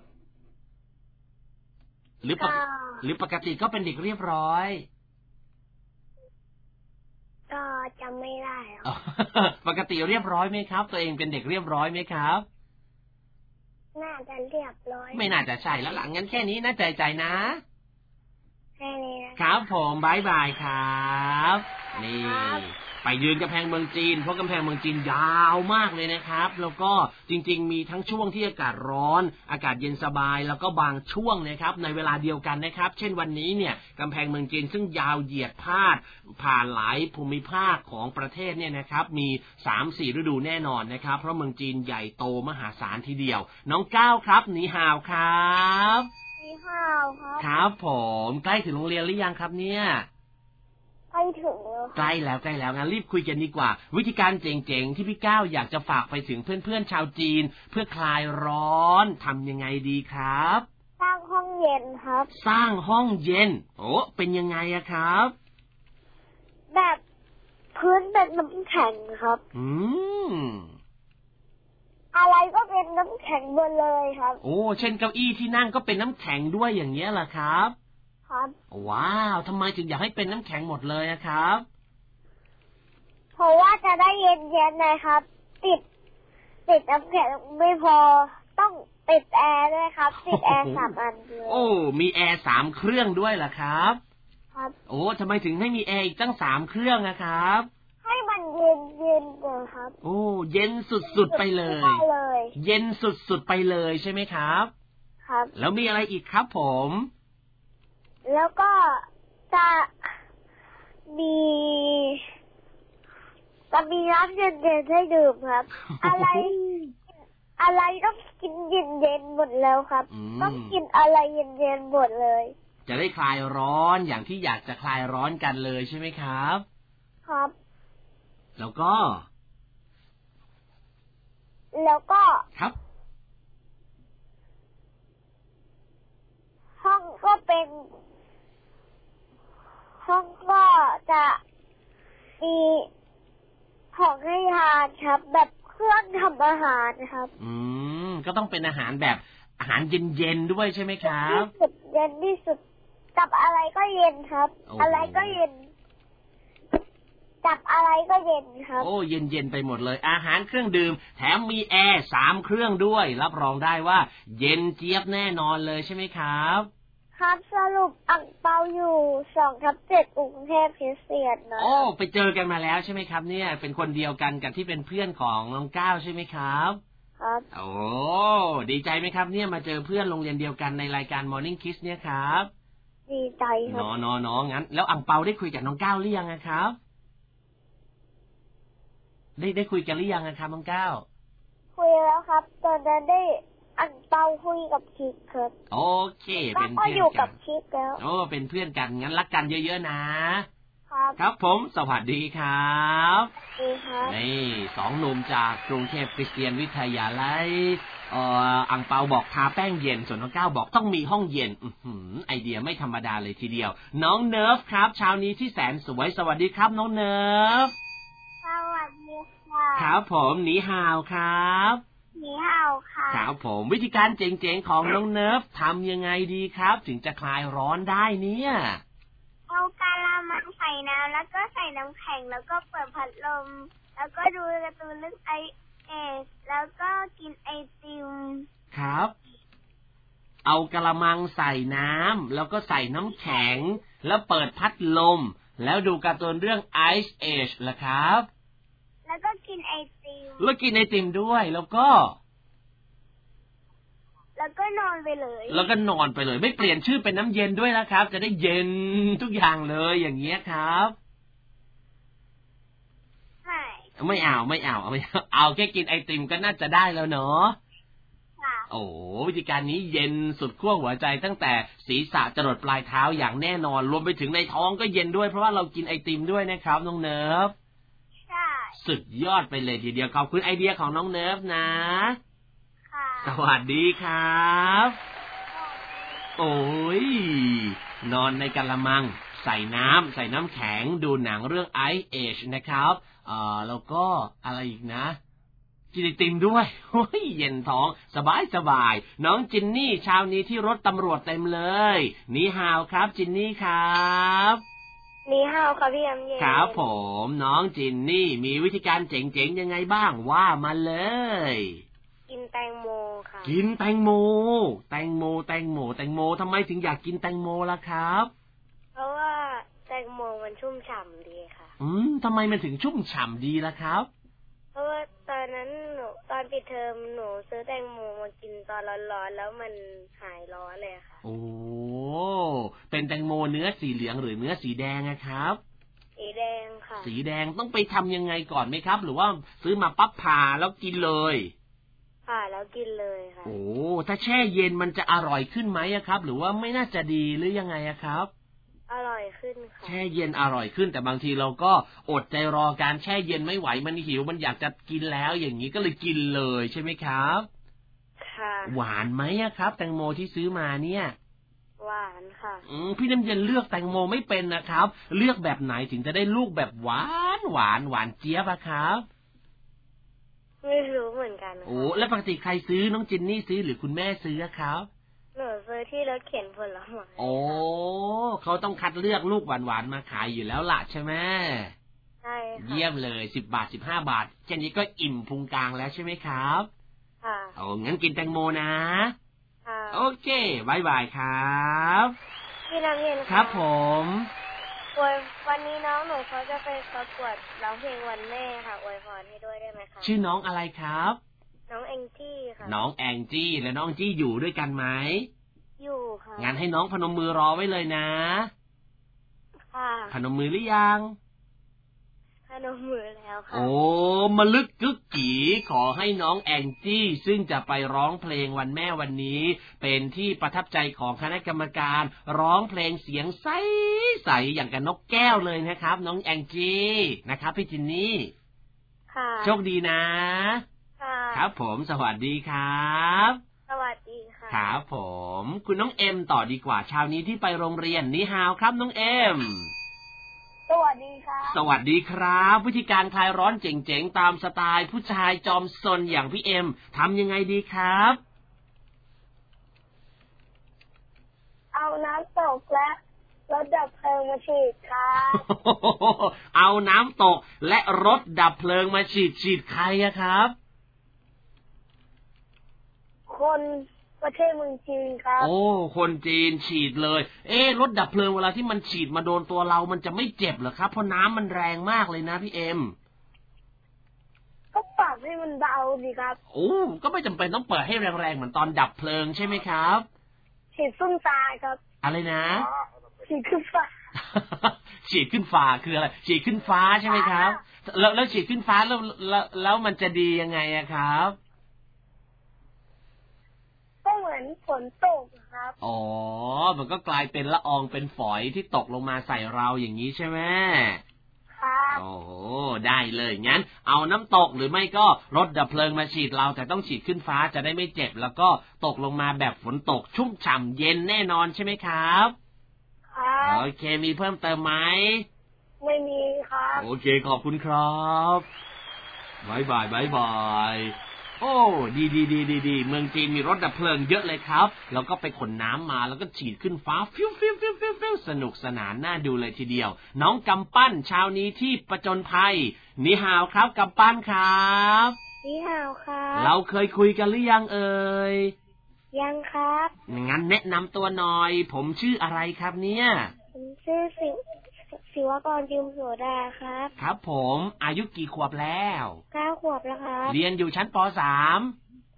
หรือปกหรือปกติก็เป็นเด็กเรียบร้อยก็จำไม่ได้ปกติเรียบร้อยไหมครับตัวเองเป็นเด็กเรียบร้อยไหมครับน่าจะเรียบร้อยไม่น่าจะใช่แล้วหลังงั้นแค่นี้นะใจใจนะแค่นี้ครับผมบายบายครับนี่ไปยืนกำแพงเมืองจีนเพราะกำแพงเมืองจีนยาวมากเลยนะครับแล้วก็จริงๆมีทั้งช่วงที่อากาศร้อนอากาศเย็นสบายแล้วก็บางช่วงนะครับในเวลาเดียวกันนะครับเช่นวันนี้เนี่ยกำแพงเมืองจีนซึ่งยาวเหยียดพาดผ่านหลายภูมิภาคของประเทศเนี่ยนะครับมี สามสี่ ฤดูแน่นอนนะครับเพราะเมืองจีนใหญ่โตมหาศาลทีเดียวน้องก้าวครับหนีห่าวครับหนีห่าวครับครับผมใกล้ถึงโรงเรียนหรือยังครับเนี่ยใกล้ถึงใกล้แล้วใกล้แล้วงั้นรีบคุยกันดีกว่าวิธีการเจ๋งๆที่พี่ก้าวอยากจะฝากไปถึงเพื่อนๆชาวจีนเพื่อคลายร้อนทำยังไงดีครับสร้างห้องเย็นครับสร้างห้องเย็นโอ้เป็นยังไงอะครับแบบพื้นเป็นน้ำแข็งครับอืมอะไรก็เป็นน้ำแข็งหมดเลยครับโอ้เช่นเก้าอี้ที่นั่งก็เป็นน้ำแข็งด้วยอย่างเงี้ยเหรอครับครับว้าวทำไมถึงอยากให้เป็นน้ำแข็งหมดเลยนะครับเพราะว่าจะได้เย็นๆนะครับติดติดน้ำแข็งไม่พอต้องติดแอร์ด้วยครับติดแอร์สามอันเลยโอ้มีแอร์สามเครื่องด้วยเหรอครับครับโอ้ทำไมถึงให้มีแอร์อีกตั้งสามเครื่องนะครับให้มันเย็นเย็นเลยครับโอ้เย็นสุดๆไปเลยเย็นสุดๆไปเลยใช่ไหมครับครับแล้วมีอะไรอีกครับผมแล้วก็จะมีจะมีน้ำเย็นๆให้ดื่มครับอะไรอะไรต้องกินเย็นๆหมดแล้วครับต้องกินอะไรเย็นๆหมดเลยจะได้คลายร้อนอย่างที่อยากจะคลายร้อนกันเลยใช่ไหมครับครับแล้วก็แล้วก็ครับห้องก็เป็นห้องก็จะมีของให้ทานครับแบบเครื่องทำอาหารนะครับอืมก็ต้องเป็นอาหารแบบอาหารเย็นๆด้วยใช่ไหมครับที่สุดเย็นที่สุดกับอะไรก็เย็นครับอะไรก็เย็นจับอะไรก็เย็นครับโอ้เย็นๆไปหมดเลยอาหารเครื่องดื่มแถมมีแอร์สามเครื่องด้วยรับรองได้ว่าเย็นเจี๊ยบแน่นอนเลยใช่ไหมครับครับสรุปอั่งเปาอยู่สองทับเจ็ดกรุงเทพคริสเตียนนะโอ้ไปเจอกันมาแล้วใช่ไหมครับเนี่ยเป็นคนเดียวกันกับที่เป็นเพื่อนของน้องก้าวใช่ไหมครับครับโอ้ดีใจไหมครับเนี่ยมาเจอเพื่อนโรงเรียนเดียวกันในรายการ Morning Kiss เนี่ยครับดีใจครับน้อน้องั้นแล้วอั่งเปาได้คุยกับน้องก้าวหรือยังครับได้ได้คุยกันหรือยังครับน้องก้าวคุยแล้วครับตอนนั้นได้อันเปาคุยกับคิกครับโอเคเป็นเพื่อนกันก็อยู่กับคิกแล้วโอ้เป็นเพื่อนกันงั้นรักกันเยอะๆนะครับครับผมสวัสดีครับสวัสดีครับนี่สองหนุ่มจากกรุงเทพคริสเตียนวิทยาลัยเอ่ออังเปาบอกทาแป้งเย็นส่วนน้องก้าวบอกต้องมีห้องเย็นอื้อหือไอเดียไม่ธรรมดาเลยทีเดียวน้องเนิร์ฟครับเช้านี้ที่แสนสวยสวัสดีครับน้องเนิร์ฟสวัสดีค่ะครับผมหนีห่าวครับหนีห่าวค่ะครับผมวิธีการเจ๋งๆของน้องเนิร์ฟทำยังไงดีครับถึงจะคลายร้อนได้เนี่ยเอากะละมังใส่น้ำแล้วก็ใส่น้ำแข็งแล้วก็เปิดพัดลมแล้วก็ดูการ์ตูนเรื่องไอเอสแล้วก็กินไอติมครับเอากะละมังใส่น้ำแล้วก็ใส่น้ำแข็งแล้วเปิดพัดลมแล้วดูการ์ตูนเรื่อง Ice Age ล่ะครับแล้วก็กินไอติมแล้วกินไอติมด้วยแล้วก็แแล้วก็นอนไปเลยแล้วก็นอนไปเลยไม่เปลี่ยนชื่อเป็นน้ำเย็นด้วยนะครับจะได้เย็นทุกอย่างเลยอย่างเงี้ยครับใช่ไม่เอาไม่เอาไม่เอาเอาแค่กินไอติมก็น่าจะได้แล้วเนาะโอ้วิธีการนี้เย็นสุดขั้วหัวใจตั้งแต่ศีรษะจรดปลายเท้าอย่างแน่นอนรวมไปถึงในท้องก็เย็นด้วยเพราะว่าเรากินไอติมด้วยนะครับน้องเนิร์ฟใช่สุดยอดไปเลยทีเดียวขอบคุณไอเดียของน้องเนิร์ฟนะค่ะสวัสดีครับโอ้ยนอนในกะละมังใส่น้ำใส่น้ำแข็งดูหนังเรื่อง Ice Age นะครับเอ่อแล้วก็อะไรอีกนะกินไอติมด้วยโอ้ยเย็นท้องสบายสบายน้องจินนี่เช้านี้ที่รถตำรวจเต็มเลยนี่ฮาวครับจินนี่ครับนี่ฮาวค่ะพี่ยำเย็นครับผมน้องจินนี่มีวิธีการเจ๋งๆยังไงบ้างว่ามาเลยกินแตงโมค่ะกินแตงโมแตงโมแตงโมแตงโมทำไมถึงอยากกินแตงโมล่ะครับเพราะว่าแตงโมมันชุ่มฉ่ำดีค่ะอืมทำไมมันถึงชุ่มฉ่ำดีล่ะครับเพราะว่าตอนนั้นหนูตอนปิดเทอมหนูซื้อแตงโมมากินตอนร้อนๆแล้วมันหายร้อนเลยค่ะโอ้เป็นแตงโมเนื้อสีเหลืองหรือเนื้อสีแดงนะครับสีแดงค่ะสีแดงต้องไปทำยังไงก่อนไหมครับหรือว่าซื้อมาปั๊บผ่าแล้วกินเลยผ่าแล้วกินเลยค่ะโอ้ถ้าแช่เย็นมันจะอร่อยขึ้นไหมครับหรือว่าไม่น่าจะดีหรือยังไงครับอร่อยขึ้นค่ะแช่เย็นอร่อยขึ้นแต่บางทีเราก็อดใจรอการแช่เย็นไม่ไหวมันหิวมันอยากจะกินแล้วอย่างนี้ก็เลยกินเลยใช่ไหมครับค่ะหวานไหมครับแตงโมที่ซื้อมาเนี่ยหวานค่ะอืมพี่น้ำเย็นเลือกแตงโมไม่เป็นนะครับเลือกแบบไหนถึงจะได้ลูกแบบหวานหวานหวานเจี๊ยบอะครับไม่รู้เหมือนกันโอ้แล้วปกติใครซื้อน้องจินนี่ซื้อหรือคุณแม่ซื้อครับหนูซื้อที่รถเข็นผลไม้โอ้เขาต้องคัดเลือกลูกหวานๆมาขายอยู่แล้วล่ะใช่ไหมใช่ค่ะเยี่ยมเลยสิบบาทสิบห้าบาทแค่นี้ก็อิ่มพุงกลางแล้วใช่ไหมครับค่ะโอ้งั้นกินแตงโมนะค่ะโอเคบายบายครับพี่น้ำเย็นครับผมวันนี้น้องหนูเขาจะไปประกวดร้องเพลงวันแม่ค่ะอวยพรให้ด้วยได้ไหมคะชื่อน้องอะไรครับน้องแองจี้ค่ะน้องแองจี้และน้องจี้อยู่ด้วยกันไหมอยู่ค่ะงั้นให้น้องพนมมือรอไว้เลยนะค่ะพนมมือหรือยังพนมมือแล้วค่ะโอ้มะลึกกึกกี่ขอให้น้องแองจี้ซึ่งจะไปร้องเพลงวันแม่วันนี้เป็นที่ประทับใจของคณะกรรมการร้องเพลงเสียงใสใสอย่างกับนกแก้วเลยนะครับน้องแองจี้นะครับพี่จินนี่ค่ะโชคดีนะครับผมสวัสดีครับสวัสดีค่ะครับผมคุณน้องเอ็มต่อดีกว่าเช้านี้ที่ไปโรงเรียนนี่ฮาวครับน้องเอ็มสวัสดีครับสวัสดีครับวิธีการคลายร้อนเจ๋งๆตามสไตล์ผู้ชายจอมซนอย่างพี่เอ็มทำยังไงดีครับเอาน้ำตกและรถดับเพลิงมาฉีดครับเอาน้ำตกและรถดับเพลิงมาฉีดฉีดใครอะครับคนประเทศเมืองจีนครับโอ้คนจีนฉีดเลยเอ๊ะรถดับเพลิงเวลาที่มันฉีดมาโดนตัวเรามันจะไม่เจ็บเหรอครับเพราะน้ำมันแรงมากเลยนะพี่เอ็มก็ปรับให้มันเบาดีครับโอ้ก็ไม่จำเป็นต้องเปิดให้แรงๆเหมือนตอนดับเพลิงใช่ไหมครับฉีดขึ้นฟ้าครับอะไรนะฉีดขึ้นฟ้าฉีดขึ้นฟ้าคืออะไรฉีดขึ้นฟ้าใช่ไหมครับแล้วแล้วฉีดขึ้นฟ้าแล้วแล้วแล้วมันจะดียังไงอะครับก็เหมือนฝนตกครับอ๋อมันก็กลายเป็นละอองเป็นฝอยที่ตกลงมาใส่เราอย่างนี้ใช่ไหมครับโอ้ได้เลยงั้นเอาน้ำตกหรือไม่ก็รถดับเพลิงมาฉีดเราแต่ต้องฉีดขึ้นฟ้าจะได้ไม่เจ็บแล้วก็ตกลงมาแบบฝนตกชุ่มฉ่ำเย็นแน่นอนใช่ไหมครับครับโอเคมีเพิ่มเติมไหมไม่มีครับโอเคขอบคุณครับบายบายบายบายโอ้ดีดีดีดีดีเมืองจีนมีรถดับเพลิงเยอะเลยครับแล้วก็ไปขนน้ำมาแล้วก็ฉีดขึ้นฟ้าฟิวฟิวฟิวฟิวฟิวสนุกสนานน่าดูเลยทีเดียวน้องกำปั้นเช้านี้ที่ประจนภัยนี่ฮาวครับกำปั้นครับนี่ฮาวครับเราเคยคุยกันหรือยังเอ่ยยังครับงั้นแนะนำตัวหน่อยผมชื่ออะไรครับเนี่ยผมชื่อสิศิวกรยืมโสดาครับครับผมอายุกี่ขวบแล้วเก้าขวบแล้วครับเรียนอยู่ชั้นป สามใช่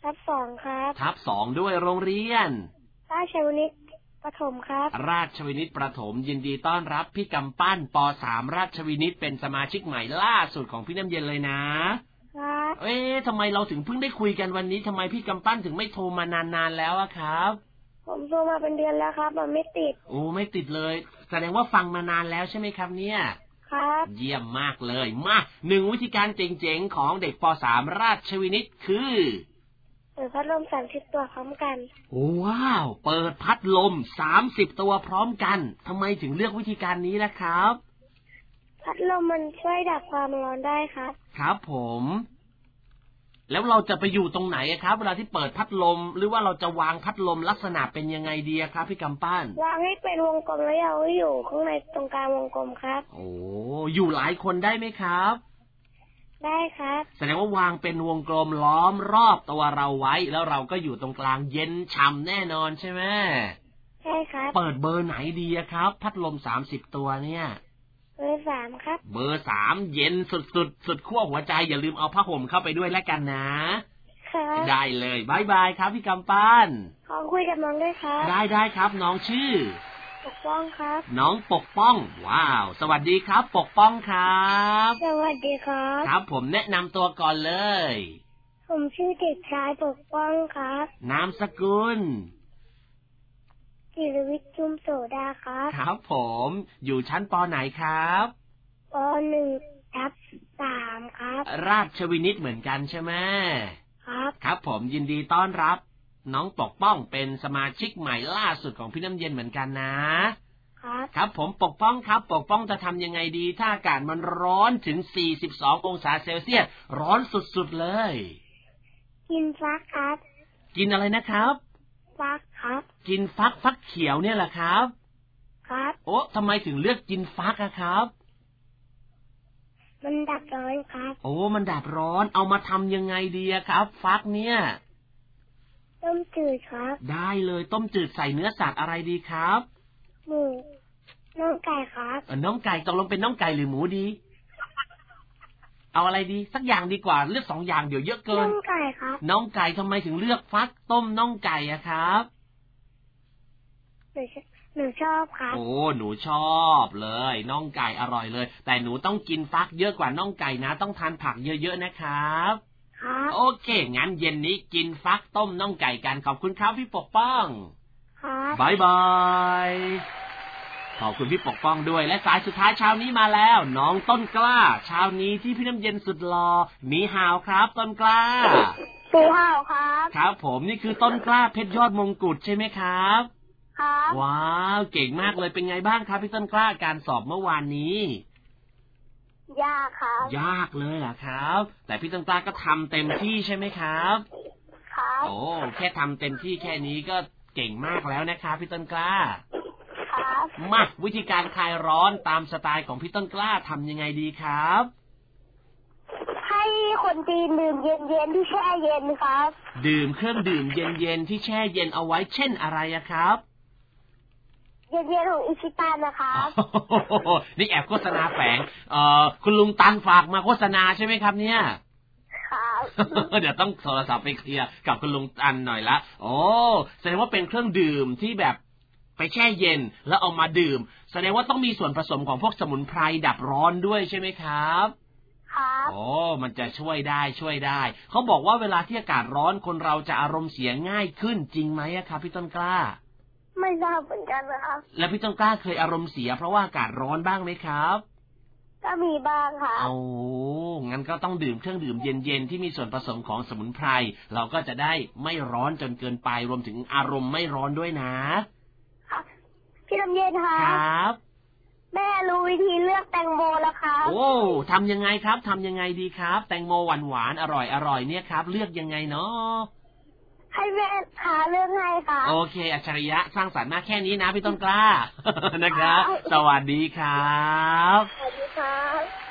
ทับสองครับทับสองด้วยโรงเรียนราชวินิตประถมครับราชวินิตประถมยินดีต้อนรับพี่กำปั้นป.สาม ราชวินิตเป็นสมาชิกใหม่ล่าสุดของพี่น้ำเย็นเลยนะครับเอ๊ะทำไมเราถึงเพิ่งได้คุยกันวันนี้ทำไมพี่กำปั้นถึงไม่โทรมานานๆแล้วอะครับผมโทรมาเป็นเดือนแล้วครับมันไม่ติดโอ้ไม่ติดเลยแสดงว่าฟังมานานแล้วใช่ไหมครับเนี่ยครับเยี่ยมมากเลยมาหนึ่งวิธีการเจ๋งๆของเด็กป.สาม ราชวินิตคือเปิดพัดลมสามสิบตัวพร้อมกันโอ้ว้าวเปิดพัดลมสามสิบตัวพร้อมกันทำไมถึงเลือกวิธีการนี้ล่ะครับพัดลมมันช่วยดับความร้อนได้ครับครับผมแล้วเราจะไปอยู่ตรงไหนครับเวลาที่เปิดพัดลมหรือว่าเราจะวางพัดลมลักษณะเป็นยังไงดีครับพี่กำปั้นวางให้เป็นวงกลมแล้วเอาไว้อยู่ข้างในตรงกลางวงกลมครับโอ้อยู่หลายคนได้ไหมครับได้ครับแสดงว่าวางเป็นวงกลมล้อมรอบตัวเราไว้แล้วเราก็อยู่ตรงกลางเย็นฉ่ำแน่นอนใช่ไหมใช่ครับเปิดเบอร์ไหนดีครับพัดลมสามสิบตัวเนี่ยเบอร์สามครับเบอร์สามเย็นสุดสุดสุดขั้วหัวใจอย่าลืมเอาผ้าห่มเข้าไปด้วยแล้วกันนะครับได้เลยบายบายครับพี่กำปั้นขอคุยกับน้องด้วยครับได้ได้ครับน้องชื่อปกป้องครับน้องปกป้องว้าวสวัสดีครับปกป้องครับสวัสดีครับครับผมแนะนำตัวก่อนเลยผมชื่อเด็กชายปกป้องครับนามสกุลจิรวิทย์จุมโสดาครับครับผมอยู่ชั้นป.ไหนครับป.หนึ่งทับสามครับราชวินิตเหมือนกันใช่ไหมครับครับผมยินดีต้อนรับน้องปกป้องเป็นสมาชิกใหม่ล่าสุดของพี่น้ำเย็นเหมือนกันนะครับครับผมปกป้องครับปกป้องจะทำยังไงดีถ้าอากาศมันร้อนถึงสี่สิบสององศาเซลเซียสร้อนสุดๆเลยกินฟักครับกินอะไรนะครับฟักครับกินฟักฟักเขียวเนี่ยแหละครับครับโอ้ทำไมถึงเลือกกินฟักอะครับมันดับร้อนครับโอ้มันดับร้อนเอามาทำยังไงดีครับฟักเนี่ยต้มจืดครับได้เลยต้มจืดใส่เนื้อสัตว์อะไรดีครับหมูน้องไก่ครับเออน้องไก่ตกลงเป็นน้องไก่หรือหมูดีเอาอะไรดีสักอย่างดีกว่าเลือกสองอย่างเดี๋ยวเยอะเกินน้องไก่ครับน้องไก่ทำไมถึงเลือกฟักต้มน้องไก่อะครับหนูหนูชอบครับโอ้หนูชอบเลยน้องไก่อร่อยเลยแต่หนูต้องกินฟักเยอะกว่าน้องไก่นะต้องทานผักเยอะๆนะครับครับโอเคงั้นเย็นนี้กินฟักต้มน้องไก่กันขอบคุณครับพี่ปกป้องครับบายบายขอบคุณพี่ปกป้องด้วยและสายสุดท้ายเช้านี้มาแล้วน้องต้นกล้าเช้านี้ที่พี่น้ำเย็นสุดหล่อนีฮาวครับต้นกล้านีฮาวครับครับผมนี่คือต้นกล้าเพชรยอดมงกุฎใช่ไหมครับครับว้าวเก่งมากเลยเป็นไงบ้างครับพี่ต้นกล้าการสอบเมื่อวานนี้ยากครับยากเลยเหรอครับแต่พี่ต้นกล้าก็ทำเต็มที่ใช่ไหมครับครับโอ้แค่ทำเต็มที่แค่นี้ก็เก่งมากแล้วนะครับพี่ต้นกล้าครับมาวิธีการคลายร้อนตามสไตล์ของพี่ต้นกล้าทำยังไงดีครับให้คนจีนดื่มเย็นๆที่แช่เย็นครับดื่มเครื่องดื่มเย็นๆที่แช่เย็นเอาไว้เช่นอะไรอะครับเย็นๆของอิชิตันนะครับนี่แอบโฆษณาแฝงเอ่อคุณลุงตันฝากมาโฆษณาใช่ไหมครับเนี่ยครับเดี๋ยวต้องโทรศัพท์ไปเคลียร์กับคุณลุงตันหน่อยละโอ้แสดงว่าเป็นเครื่องดื่มที่แบบไปแช่เย็นแล้วเอามาดื่มแสดงว่าต้องมีส่วนผสมของพวกสมุนไพรดับร้อนด้วยใช่ไหมครับครับโอ้มันจะช่วยได้ช่วยได้เขาบอกว่าเวลาที่อากาศร้อนคนเราจะอารมณ์เสียง่ายขึ้นจริงไหมครับพี่ต้นกล้าไม่ทราบเหมือนกันนะครับแล้วพี่ต้นกล้าเคยอารมณ์เสียเพราะว่าอากาศร้อนบ้างไหมครับก็มีบ้างค่ะโอ้งั้นก็ต้องดื่มเครื่องดื่มเย็นๆที่มีส่วนผสมของสมุนไพรเราก็จะได้ไม่ร้อนจนเกินไปรวมถึงอารมณ์ไม่ร้อนด้วยนะพี่ลำเย็นค่ะครับแม่รู้วิธีเลือกแตงโมแล้วครับโอ้ทำยังไงครับทำยังไงดีครับแตงโมหวานหวานอร่อยอร่อยเนี่ยครับเลือกยังไงเนาะให้แม่หาเรื่องให้ค่ะโอเคอัจฉริยะสร้างสรรค์มากแค่นี้นะพี่ต้นกล้านะครับสวัสดีครับสวัสดีครับ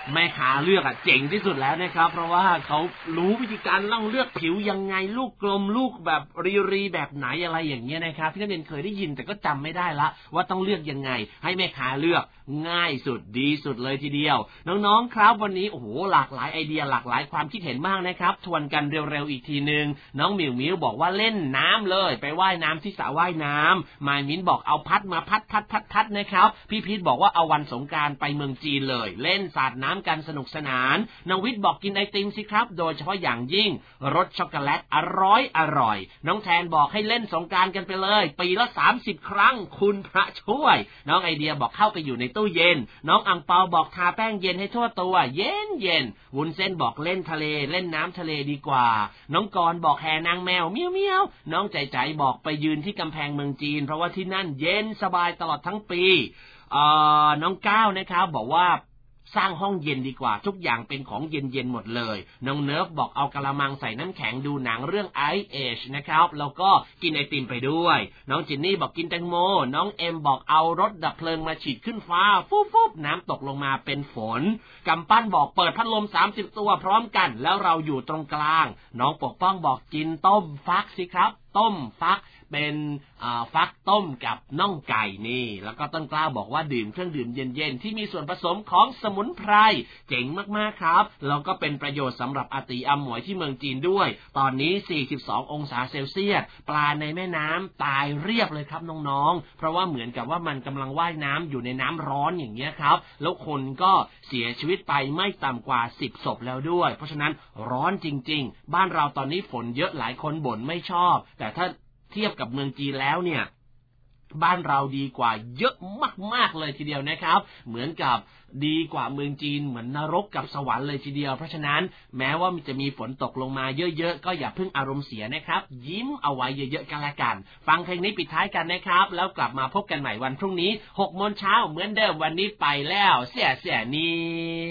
แม่ค้าเลือกอ่ะเจ๋งที่สุดแล้วนะครับเพราะว่าเขารู้วิธีการต้องเลือกผิวยังไงลูกกลมลูกแบบรีรีแบบไหนอะไรอย่างเงี้ยนะครับพี่นักเรียนเคยได้ยินแต่ก็จำไม่ได้ละว่าต้องเลือกยังไงให้แม่ค้าเลือกง่ายสุดดีสุดเลยทีเดียวน้องๆครับวันนี้โอ้โหหลากหลายไอเดียหลากหลายความคิดเห็นมากนะครับทวนกันเร็วๆอีกทีนึงน้องหมิวมิวบอกว่าเล่นน้ำเลยไปว่ายน้ำที่สระว่ายน้ำมายมิ้นบอกเอาพัดมาพัดพัดพัดพัดนะครับพี่พีทบอกว่าเอาวันสงกรานต์ไปเมืองจีนเลยเล่นสาดน้ำกันสนุกสนานน้องวิทย์บอกกินไอติมสิครับโดยเฉพาะอย่างยิ่งรสช็อกโกแลตอร่อยอร่อยน้องแทนบอกให้เล่นสงกรานต์กันไปเลยปีละสามสิบครั้งคุณพระช่วยน้องไอเดียบอกเข้าไปอยู่ในตู้เย็นน้องอังเปาบอกทาแป้งเย็นให้ทั่วตัวเย็นเย็นวุ้นเส้นบอกเล่นทะเลเล่นน้ำทะเลดีกว่าน้องกรบอกแห่นางแมวเมียวเมียวน้องใจใจบอกไปยืนที่กำแพงเมืองจีนเพราะว่าที่นั่นเย็นสบายตลอดทั้งปีเอ่อน้องก้าวนะครับบอกว่าสร้างห้องเย็นดีกว่าทุกอย่างเป็นของเย็นๆหมดเลยน้องเนิร์ฟบอกเอากะละมังใส่น้ำแข็งดูหนังเรื่อง Ice Age นะครับแล้วก็กินไอติมไปด้วยน้องจินนี่บอกกินแตงโมน้องเอ็มบอกเอารถดับเพลิงมาฉีดขึ้นฟ้าฟุบๆน้ำตกลงมาเป็นฝนกำปั้นบอกเปิดพัดลมสามสิบตัวพร้อมกันแล้วเราอยู่ตรงกลางน้องปกป้องบอกกินต้มฟักสิครับต้มฟักเป็นฟักต้มกับน่องไก่นี่แล้วก็ต้นกล้าบอกว่าดื่มเครื่องดื่มเย็นๆที่มีส่วนผสมของสมุนไพรเจ๋งมากๆครับแล้วก็เป็นประโยชน์สำหรับอาตีอำหมวยที่เมืองจีนด้วยตอนนี้สี่สิบสององศาเซลเซียสปลาในแม่น้ำตายเรียบเลยครับน้องๆเพราะว่าเหมือนกับว่ามันกำลังว่ายน้ำอยู่ในน้ำร้อนอย่างเงี้ยครับแล้วคนก็เสียชีวิตไปไม่ต่ำกว่าสิบศพแล้วด้วยเพราะฉะนั้นร้อนจริงๆบ้านเราตอนนี้ฝนเยอะหลายคนบ่นไม่ชอบแต่ถ้าเทียบกับเมืองจีนแล้วเนี่ยบ้านเราดีกว่าเยอะมากๆเลยทีเดียวนะครับเหมือนกับดีกว่าเมืองจีนเหมือนนรกกับสวรรค์เลยทีเดียวเพราะฉะนั้นแม้ว่ามันจะมีฝนตกลงมาเยอะๆก็อย่าเพิ่งอารมณ์เสียนะครับยิ้มเอาไว้เยอะๆกันละกันฟังเพลงนี้ปิดท้ายกันนะครับแล้วกลับมาพบกันใหม่วันพรุ่งนี้ หกโมงเช้าเหมือนเดิมวันนี้ไปแล้วเสียเสียนี่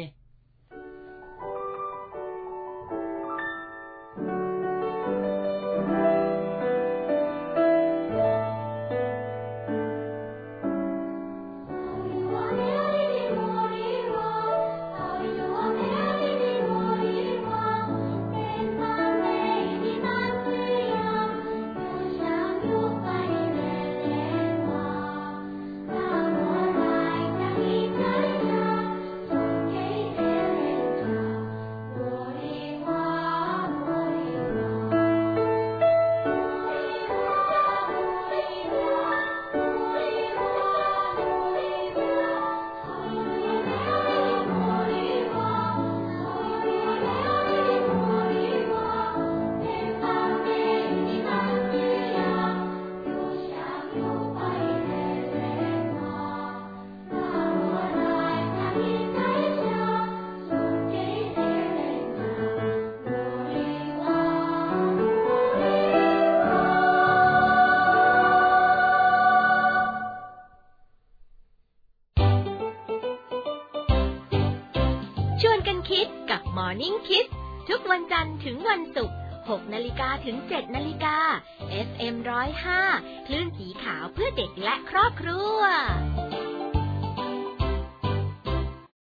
Morning Kids ทุกวันจันทร์ถึงวันศุกร์ หกนาฬิกาถึงเจ็ดนาฬิกา เอฟ เอ็ม หนึ่งศูนย์ห้า คลื่นสีขาวเพื่อเด็กและครอบครัว